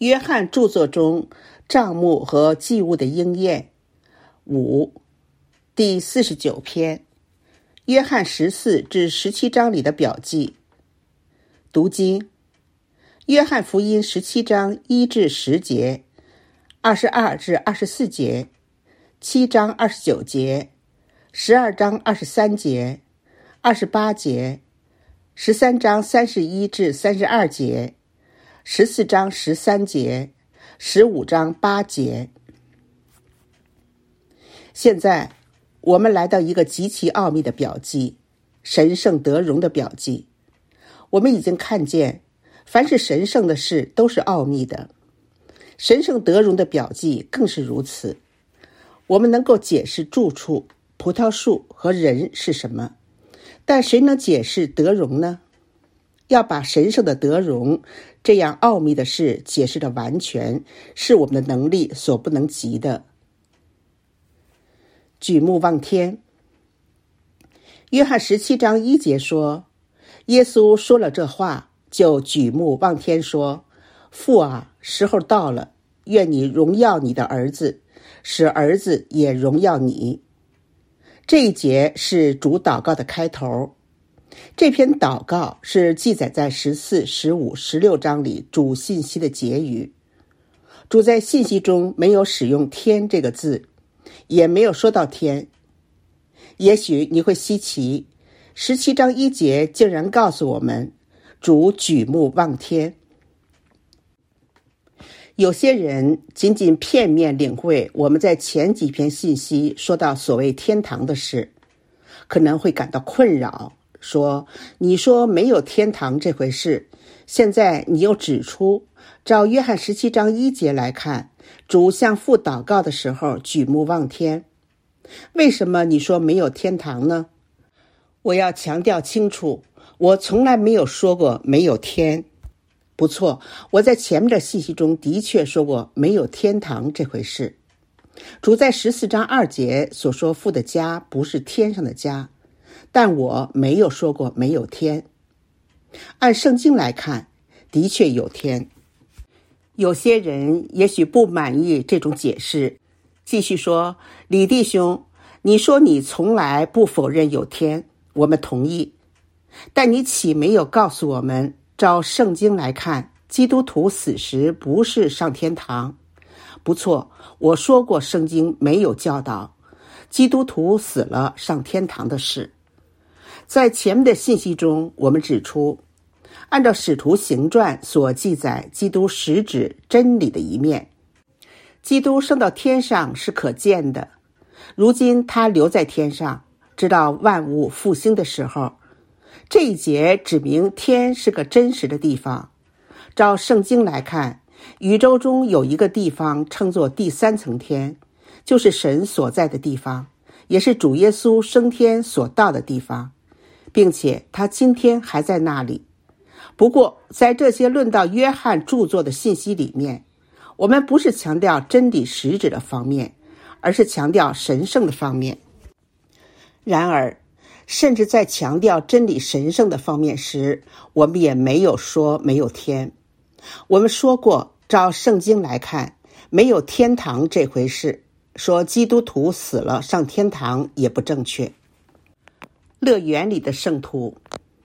约翰著作中账目和祭物的应验5第49篇，约翰14至17章里的表记。读经，约翰福音17章1至10节，22至24节，7章29节，12章23节，28节，13章31至32节，14章13节，15章8节。现在我们来到一个极其奥秘的表记，神圣得荣的表记。我们已经看见，凡是神圣的事都是奥秘的，神圣得荣的表记更是如此。我们能够解释住处、葡萄树和人是什么，但谁能解释得荣呢？要把神圣的得荣这样奥秘的事解释得完全，是我们的能力所不能及的。举目望天，约翰17章1节说，耶稣说了这话，就举目望天说，父啊，时候到了，愿你荣耀你的儿子，使儿子也荣耀你。这一节是主祷告的开头。这篇祷告是记载在14、15、16章里主信息的结语。主在信息中没有使用天这个字，也没有说到天。也许你会稀奇，17章1节竟然告诉我们主举目望天。有些人仅仅片面领会我们在前几篇信息说到所谓天堂的事，可能会感到困扰，说你说没有天堂这回事，现在你又指出照约翰17章1节来看，主向父祷告的时候举目望天，为什么你说没有天堂呢？我要强调清楚，我从来没有说过没有天。不错，我在前面的信息中的确说过没有天堂这回事。主在14章2节所说父的家不是天上的家，但我没有说过没有天。按圣经来看，的确有天。有些人也许不满意这种解释，继续说，李弟兄，你说你从来不否认有天，我们同意，但你岂没有告诉我们，照圣经来看，基督徒死时不是上天堂？不错，我说过圣经没有教导基督徒死了上天堂的事。在前面的信息中，我们指出，按照使徒行传所记载基督实指真理的一面，基督升到天上是可见的，如今他留在天上，直到万物复兴的时候。这一节指明天是个真实的地方。照圣经来看，宇宙中有一个地方称作第三层天，就是神所在的地方，也是主耶稣升天所到的地方，并且他今天还在那里。不过在这些论到约翰著作的信息里面，我们不是强调真理实质的方面，而是强调神圣的方面。然而甚至在强调真理神圣的方面时，我们也没有说没有天。我们说过，照圣经来看，没有天堂这回事，说基督徒死了上天堂也不正确。乐园里的圣徒，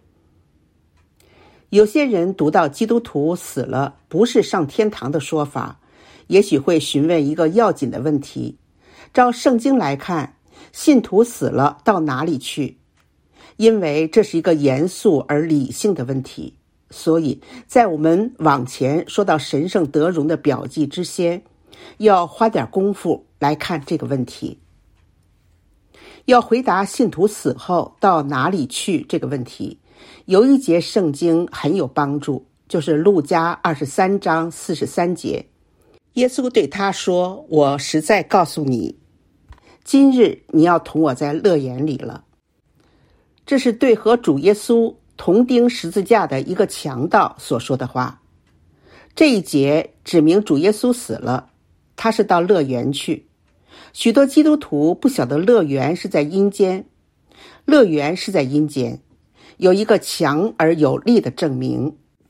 有些人读到基督徒死了不是上天堂的说法，也许会询问一个要紧的问题，照圣经来看，信徒死了到哪里去？因为这是一个严肃而理性的问题，所以在我们往前说到神圣得荣的表记之先，要花点功夫来看这个问题。要回答信徒死后到哪里去这个问题，有一节圣经很有帮助，就是路加23章43节。耶稣对他说，我实在告诉你，今日你要同我在乐园里了。这是对和主耶稣同钉十字架的一个强盗所说的话。这一节指明主耶稣死了，他是到乐园去。许多基督徒不晓得乐园是在阴间，乐园是在阴间，有一个强而有力的证明，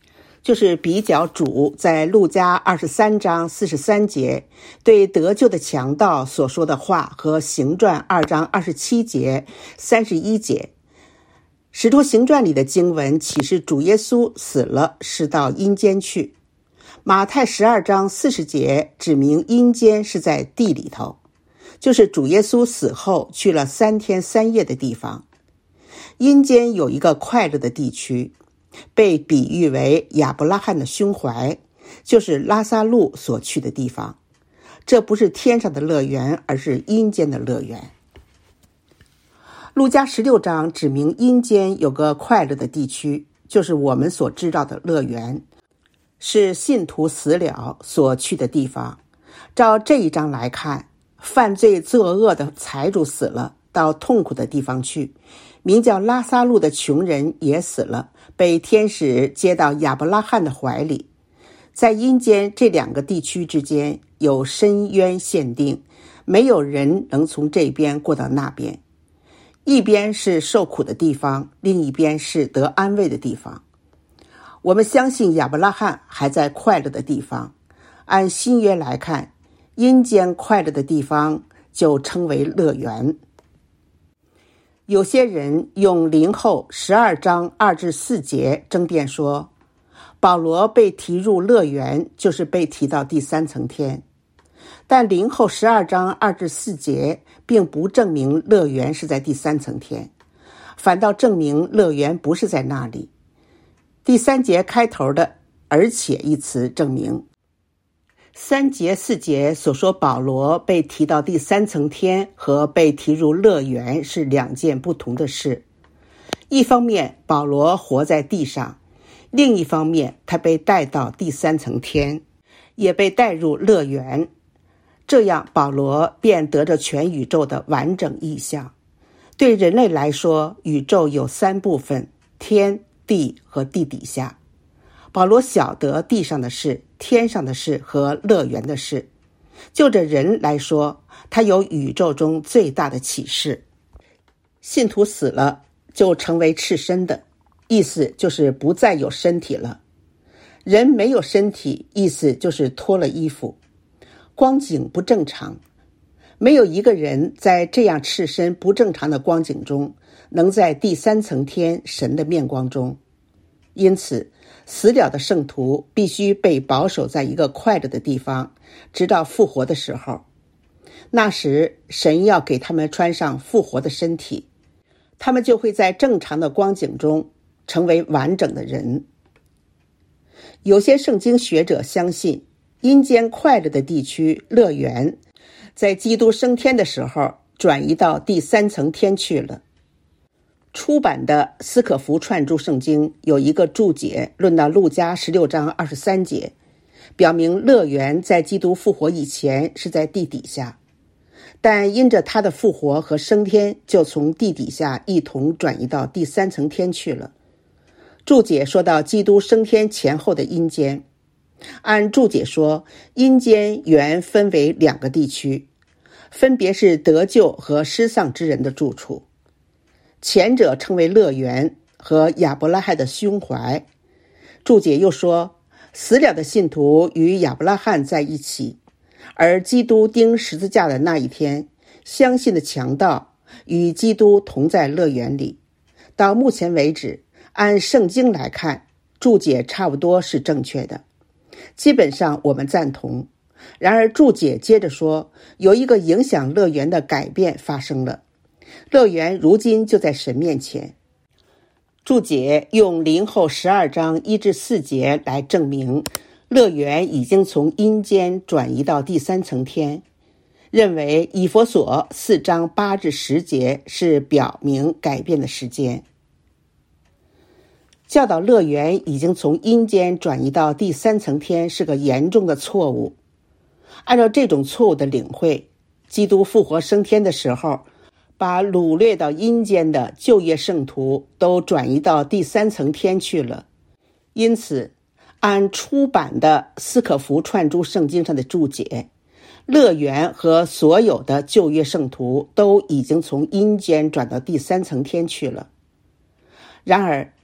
就是比较主在路加23章43节对得救的强盗所说的话和行传2章27节、31节。使徒行传里的经文启示主耶稣死了，是到阴间去。马太12章40节指明阴间是在地里头，就是主耶稣死后去了3天3夜的地方。阴间有一个快乐的地区，被比喻为亚伯拉罕的胸怀，就是拉撒路所去的地方。这不是天上的乐园，而是阴间的乐园。路加16章指明阴间有个快乐的地区，就是我们所知道的乐园，是信徒死了所去的地方。照这一章来看，犯罪作恶的财主死了，到痛苦的地方去。名叫拉撒路的穷人也死了，被天使接到亚伯拉罕的怀里。在阴间这两个地区之间有深渊限定，没有人能从这边过到那边。一边是受苦的地方，另一边是得安慰的地方。我们相信亚伯拉罕还在快乐的地方。按新约来看，阴间快乐的地方就称为乐园。有些人用林后12章2至4节争辩说，保罗被提入乐园就是被提到第3层天，但林后12章2至4节并不证明乐园是在第3层天，反倒证明乐园不是在那里。第3节开头的而且一词证明3节4节所说保罗被提到第3层天和被提入乐园是两件不同的事。一方面保罗活在地上，另一方面他被带到第3层天，也被带入乐园。这样保罗便得着全宇宙的完整意象。对人类来说，宇宙有3部分，天、地和地底下。保罗晓得地上的事、天上的事和乐园的事。就着人来说，他有宇宙中最大的启示。信徒死了就成为赤身的，意思就是不再有身体了。人没有身体，意思就是脱了衣服，光景不正常。没有一个人在这样赤身不正常的光景中能在第3层天神的面光中。因此死了的圣徒必须被保守在一个快乐的地方，直到复活的时候。那时神要给他们穿上复活的身体，他们就会在正常的光景中成为完整的人。有些圣经学者相信阴间快乐的地区乐园在基督升天的时候转移到第3层天去了。出版的斯可福串注圣经有一个注解论到路加16章23节，表明乐园在基督复活以前是在地底下，但因着他的复活和升天，就从地底下一同转移到第3层天去了。注解说到基督升天前后的阴间，按注解说，阴间原分为2个地区，分别是得救和失丧之人的住处。前者称为乐园和亚伯拉罕的胸怀。注解又说，死了的信徒与亚伯拉罕在一起，而基督钉十字架的那一天，相信的强盗与基督同在乐园里。到目前为止，按圣经来看，注解差不多是正确的，基本上我们赞同。然而注解接着说，有一个影响乐园的改变发生了，乐园如今就在神面前。注解用林后12章1至4节来证明乐园已经从阴间转移到第3层天，认为以弗所4章8至10节是表明改变的时间。教导乐园已经从阴间转移到第3层天是个严重的错误。按照这种错误的领会，基督复活升天的时候，把掳掠到阴间的旧约圣徒都转移到第3层天去了。因此按出版的斯可福串珠圣经上的注解，乐园和所有的旧约圣徒都已经从阴间转到第3层天去了。然而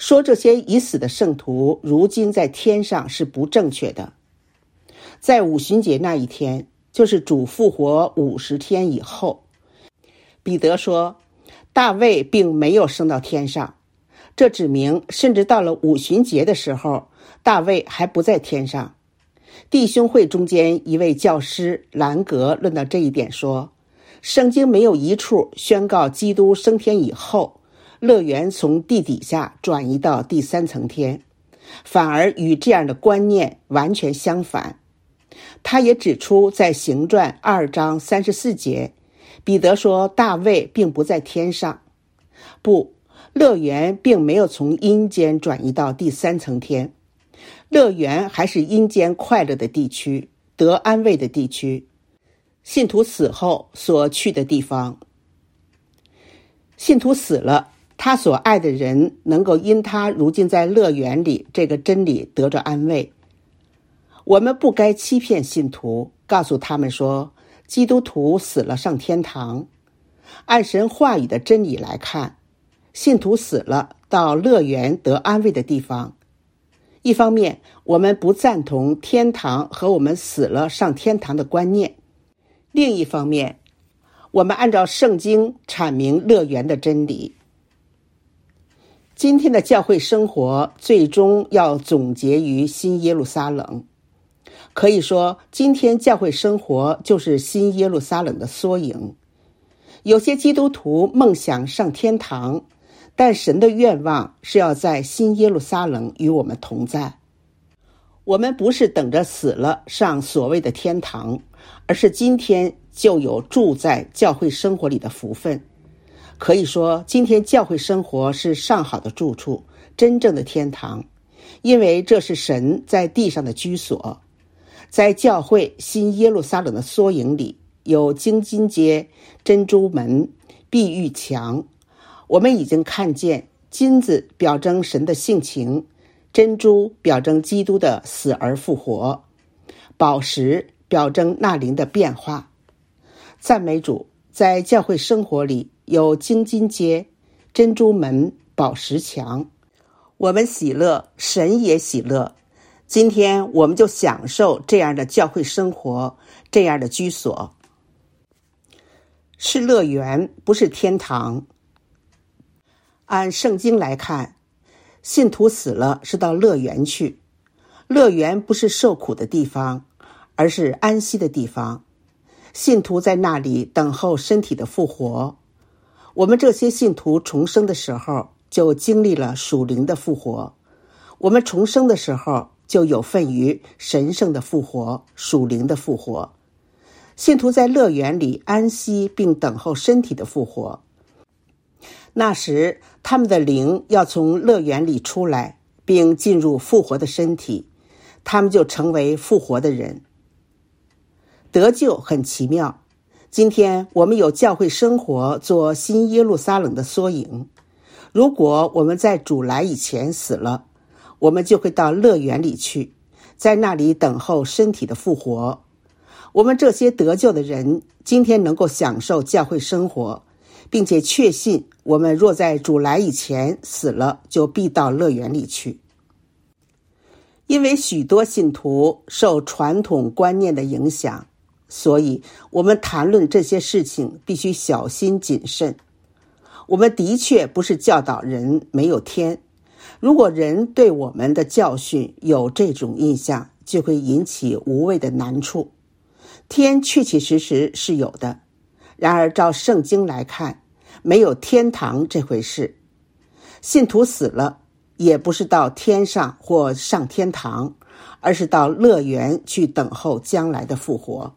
说这些已死的圣徒如今在天上是不正确的。在五旬节那一天，就是主复活50天以后，彼得说大卫并没有升到天上，这指明甚至到了五旬节的时候，大卫还不在天上。弟兄会中间一位教师兰格论到这一点说，圣经没有一处宣告基督升天以后，乐园从地底下转移到第3层天，反而与这样的观念完全相反。他也指出，在行传2章34节，彼得说大卫并不在天上。不，乐园并没有从阴间转移到第3层天，乐园还是阴间快乐的地区，得安慰的地区，信徒死后所去的地方。信徒死了，他所爱的人能够因他如今在乐园里这个真理得着安慰。我们不该欺骗信徒，告诉他们说基督徒死了上天堂。按神话语的真理来看，信徒死了到乐园得安慰的地方。一方面，我们不赞同天堂和我们死了上天堂的观念；另一方面，我们按照圣经阐明乐园的真理。今天的教会生活最终要总结于新耶路撒冷。可以说，今天教会生活就是新耶路撒冷的缩影。有些基督徒梦想上天堂，但神的愿望是要在新耶路撒冷与我们同在。我们不是等着死了上所谓的天堂，而是今天就有住在教会生活里的福分。可以说，今天教会生活是上好的住处，真正的天堂，因为这是神在地上的居所。在教会新耶路撒冷的缩影里，有金金街、珍珠门、碧玉墙。我们已经看见金子表征神的性情，珍珠表征基督的死而复活，宝石表征那灵的变化。赞美主，在教会生活里有金金街、珍珠门、宝石墙。我们喜乐，神也喜乐。今天我们就享受这样的教会生活，这样的居所。是乐园，不是天堂。按圣经来看，信徒死了是到乐园去。乐园不是受苦的地方，而是安息的地方。信徒在那里等候身体的复活。我们这些信徒重生的时候，就经历了属灵的复活。我们重生的时候，就有份于神圣的复活，属灵的复活。信徒在乐园里安息，并等候身体的复活。那时，他们的灵要从乐园里出来，并进入复活的身体，他们就成为复活的人。得救很奇妙。今天我们有教会生活做新耶路撒冷的缩影。如果我们在主来以前死了，我们就会到乐园里去，在那里等候身体的复活。我们这些得救的人，今天能够享受教会生活，并且确信我们若在主来以前死了，就必到乐园里去。因为许多信徒受传统观念的影响，所以我们谈论这些事情必须小心谨慎。我们的确不是教导人没有天。如果人对我们的教训有这种印象，就会引起无谓的难处。天确确实实是有的，然而照圣经来看，没有天堂这回事。信徒死了，也不是到天上或上天堂，而是到乐园去等候将来的复活。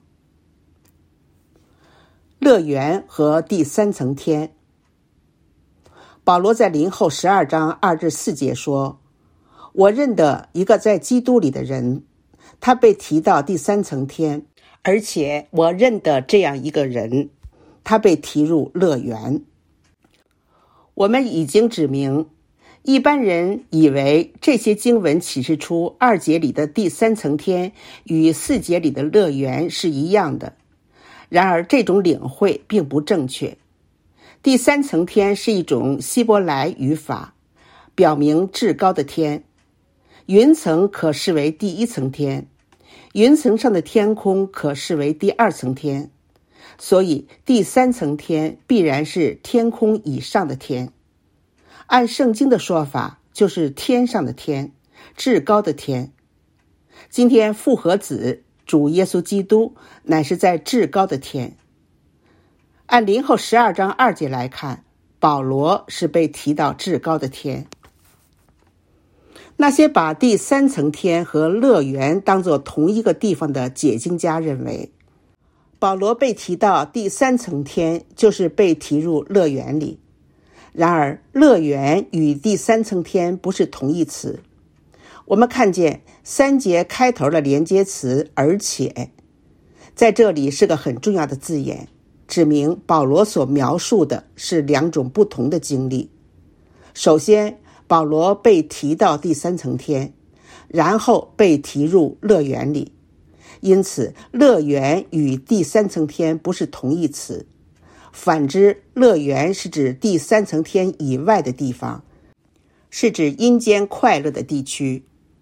乐园和第3层天。保罗在林后12章2至4节说，我认得一个在基督里的人，他被提到第3层天，而且我认得这样一个人，他被提入乐园。我们已经指明，一般人以为这些经文启示出2节里的第3层天与4节里的乐园是一样的，然而这种领会并不正确。第3层天是一种希伯来语法， 表明至高的天。云层可视为第一层天，云层上的天空可视为第二层天，所以第三层天必然是天空以上的天。按圣经的说法，就是天上的天，至高的天。今天复活子主耶稣基督乃是在至高的天。按林后12章2节来看，保罗是被提到至高的天。那些把第三层天和乐园当作同一个地方的解经家认为，保罗被提到第三层天就是被提入乐园里。然而乐园与第三层天不是同义词。我们看见3节开头的连接词而且，在这里是个很重要的字眼，指明保罗所描述的是2种不同的经历。首先，保罗被提到第三层天，然后被提入乐园里，因此乐园与第三层天不是同义词。反之，乐园是指第三层天以外的地方，是指阴间快乐的地区。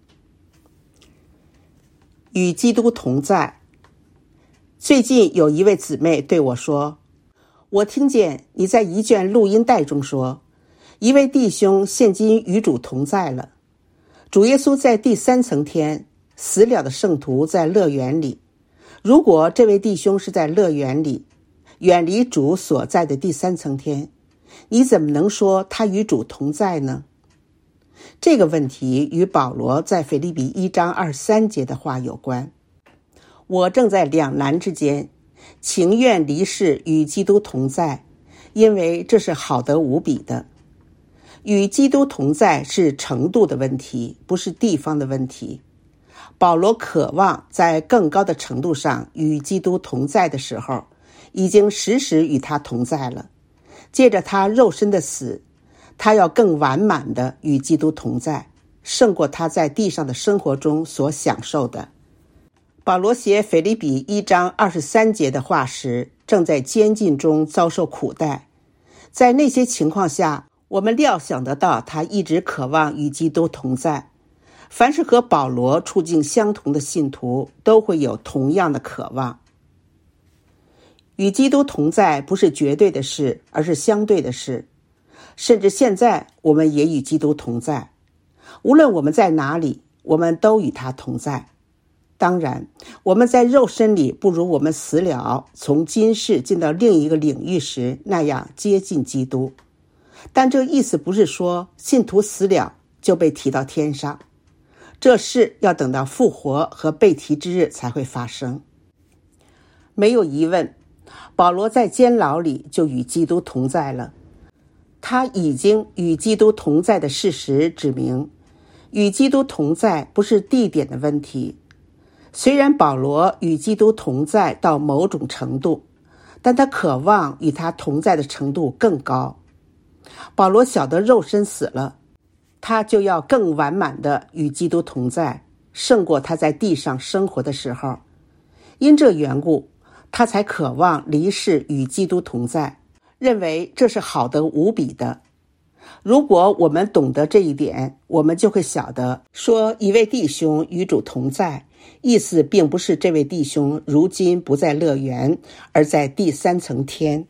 与基督同在。最近有一位姊妹对我说，我听见你在一卷录音带中说，一位弟兄现今与主同在了。主耶稣在第三层天，死了的圣徒在乐园里。如果这位弟兄是在乐园里，远离主所在的第三层天，你怎么能说他与主同在呢？这个问题与保罗在腓立比1章23节的话有关。我正在两难之间，情愿离世与基督同在，因为这是好得无比的。与基督同在是程度的问题，不是地方的问题。保罗渴望在更高的程度上与基督同在的时候，已经时时与他同在了。借着他肉身的死，他要更完满的与基督同在，胜过他在地上的生活中所享受的。保罗写腓立比1章23节的话时，正在监禁中遭受苦待。在那些情况下，我们料想得到他一直渴望与基督同在。凡是和保罗处境相同的信徒，都会有同样的渴望。与基督同在不是绝对的事，而是相对的事。甚至现在我们也与基督同在，无论我们在哪里，我们都与他同在。当然，我们在肉身里不如我们死了，从今世进到另一个领域时那样接近基督。但这意思不是说信徒死了就被提到天上，这事要等到复活和被提之日才会发生。没有疑问，保罗在监牢里就与基督同在了。他已经与基督同在的事实指明，与基督同在不是地点的问题。虽然保罗与基督同在到某种程度，但他渴望与他同在的程度更高。保罗晓得肉身死了，他就要更完满的与基督同在，胜过他在地上生活的时候。因这缘故，他才渴望离世与基督同在，认为这是好得无比的。如果我们懂得这一点，我们就会晓得，说一位弟兄与主同在，意思并不是这位弟兄如今不在乐园，而在第三层天。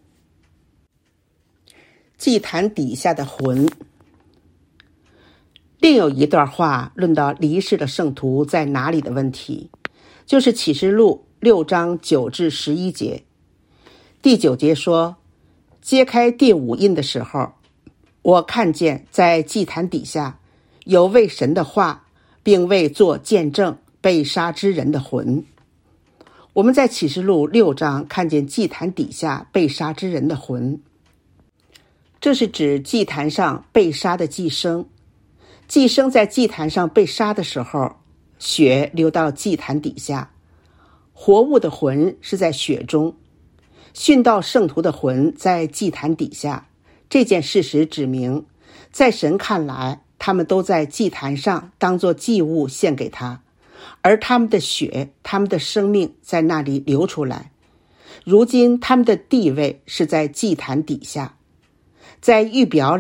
祭坛底下的魂。另有一段话论到离世的圣徒在哪里的问题，就是启示录6章9至11节。第9节说，揭开第5印的时候，我看见在祭坛底下有为神的话并为做见证被杀之人的魂。我们在启示录6章看见祭坛底下被杀之人的魂，这是指祭坛上被杀的祭牲。祭牲在祭坛上被杀的时候，血流到祭坛底下，活物的魂是在血中，殉道圣徒的魂在祭坛底下。这件事实指明，在神看来，他们都在祭坛上当作祭物献给他，而他们的血，他们的生命在那里流出来。如今他们的地位是在祭坛底下。在预表里，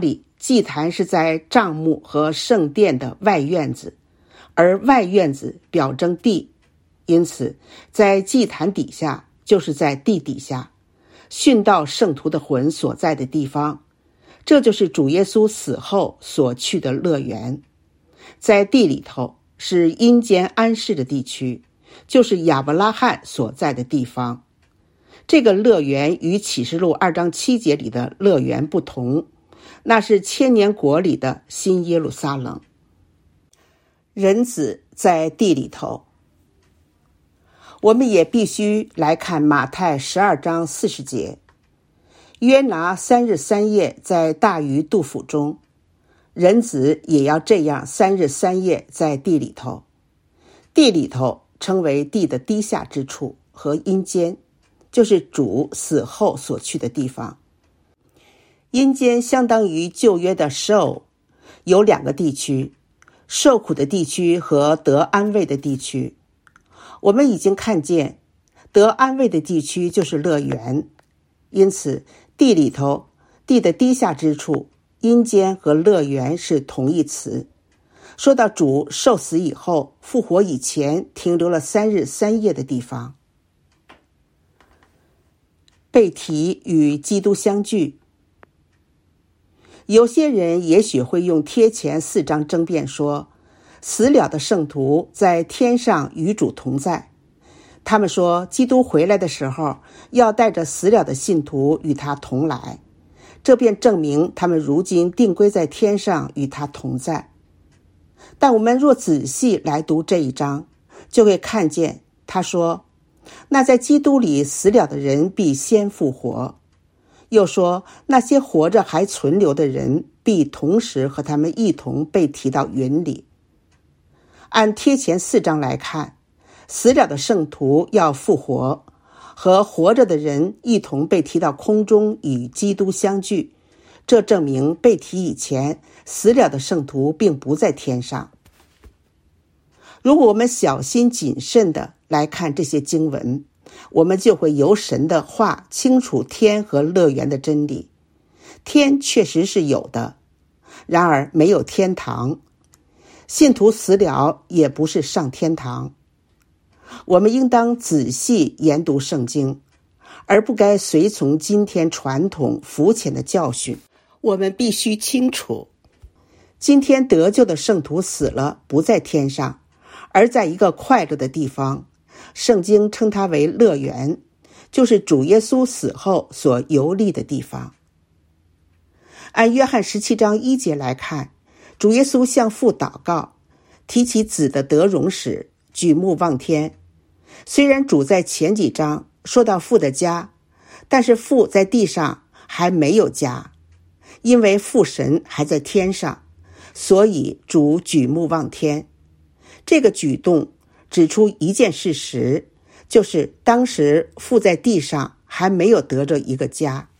祭坛是在帐幕和圣殿的外院子，而外院子表征地，因此在祭坛底下就是在地底下，殉道圣徒的魂所在的地方，这就是主耶稣死后所去的乐园。在地里头是阴间安适的地区，就是亚伯拉罕所在的地方。这个乐园与启示录2章7节里的乐园不同，那是千年国里的新耶路撒冷。人子在地里头，我们也必须来看马太12章40节，约拿3日3夜在大鱼肚腹中，人子也要这样3日3夜在地里头。地里头称为地的低下之处和阴间，就是主死后所去的地方。阴间相当于旧约的示偶，有2个地区，受苦的地区和得安慰的地区。我们已经看见得安慰的地区就是乐园，因此地里头、地的低下之处、阴间和乐园是同义词。说到主受死以后复活以前停留了3日3夜的地方。被提与基督相聚，有些人也许会用贴前4章争辩说，死了的圣徒在天上与主同在。他们说基督回来的时候要带着死了的信徒与他同来，这便证明他们如今定归在天上与他同在。但我们若仔细来读这一章，就会看见他说，那在基督里死了的人必先复活，又说那些活着还存留的人必同时和他们一同被提到云里。按贴前4章来看，死了的圣徒要复活，和活着的人一同被提到空中与基督相聚，这证明被提以前死了的圣徒并不在天上。如果我们小心谨慎地来看这些经文，我们就会由神的话清楚天和乐园的真理。天确实是有的，然而没有天堂，信徒死了也不是上天堂。我们应当仔细研读圣经，而不该随从今天传统肤浅的教训。我们必须清楚，今天得救的圣徒死了不在天上，而在一个快乐的地方，圣经称它为乐园，就是主耶稣死后所游历的地方。按约翰17章1节来看，主耶稣向父祷告，提起子的得荣时，举目望天。虽然主在前几章说到父的家，但是父在地上还没有家，因为父神还在天上，所以主举目望天。这个举动指出一件事实，就是当时父在地上还没有得着一个家。